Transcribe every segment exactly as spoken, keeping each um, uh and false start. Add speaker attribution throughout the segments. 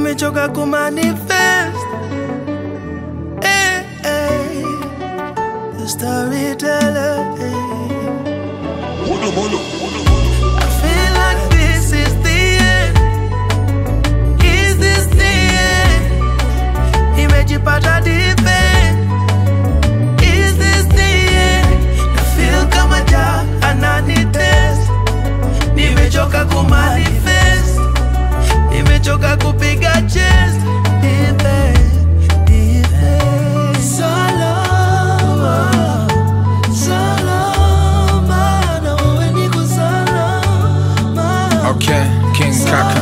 Speaker 1: nimechoka kumanifest. Hey, hey, the storyteller. Hey. I feel like this is the end. Is this the end? Nimejipata deep end. Is this the end? I feel kama ja ananitest. Nimechoka kumanifest. Nimechoka kupiga chest. Deep end, deep end. Solo, solo, man, wewe niko solo, man.
Speaker 2: Okay, King Kaka.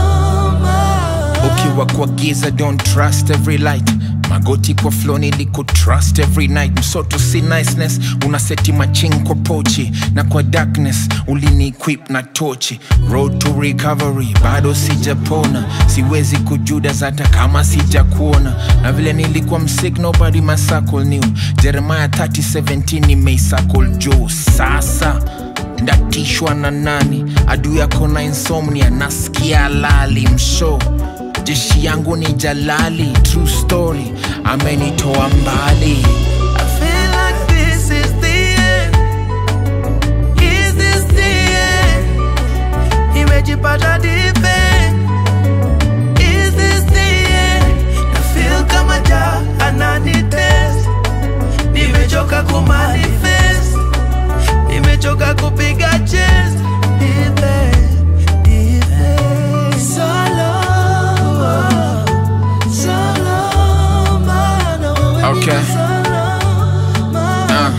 Speaker 2: Ukiwa kwa giza, don't trust every light. Magoti kwa flow niliko trust every night. Msoto si niceness, unaseti maching kwa pochi. Na kwa darkness, ulini equip na tochi. Road to recovery, bado sijapona. Siwezi kujuda zata kama sijakuona. Na vile nilikuwa msick, nobody my circle knew. Jeremiah thirty seventeen ni may circle juu. Sasa ndatishwa na nani? Adu yako na insomnia, nasikia lali msho. Jeshi yangu ni jalali, true story, amenitoa mbali.
Speaker 1: I feel like this is the end. Is this the end? Nimejipata deep end. Is this the end? I feel kama ja ananitest. Nimechoka kumanifest. Nimechoka kupiga chest. Deep end, deep end. Solo.
Speaker 2: Okay. Uh.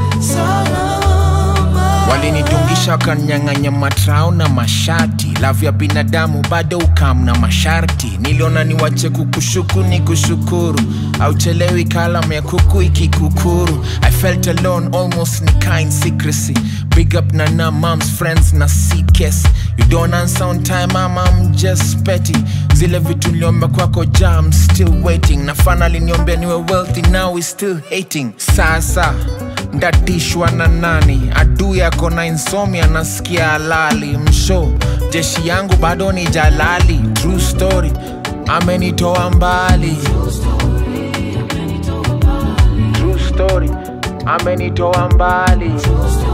Speaker 2: Walinidungisha wakanyang'anya matrao na mashati. Love ya binadamu bado ukam na masharti. Niliona niwache kukushuku ni kushukuru. Auchelewi kalamu ya kuku ikikukuru. I felt alone, almost ni kind secrecy. Big up na na moms, friends na C K S. You don't answer on time, mama, I'm just petty. Zile vitu niliomba kwako ja, I'm still waiting. Na finally niombea niwe wealthy, now we still hating. Sasa ndatishwa na nani? Adu yako na insomnia, nasikia halali msho. Jeshi yangu bado ni jalali, true story, amenitoa mbali. True story, amenitoa mbali.